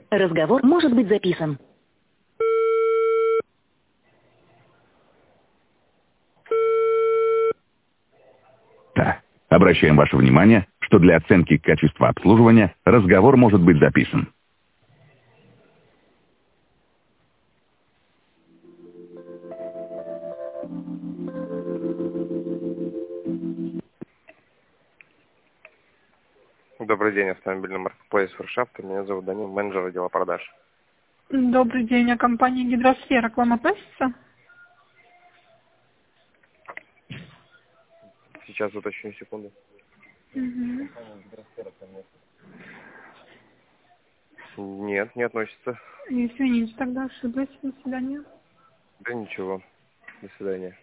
Разговор может быть записан. Да. Обращаем ваше внимание, что для оценки качества обслуживания разговор может быть записан. Добрый день, автомобильный маркетплейс Форшафт. Меня зовут Данил, менеджер отдела продаж. Добрый день, а компания «Гидросфера» к вам относится? Сейчас уточню, секунду. Угу. Нет, не относится. Извините, тогда ошиблась. До свидания. Да ничего. До свидания.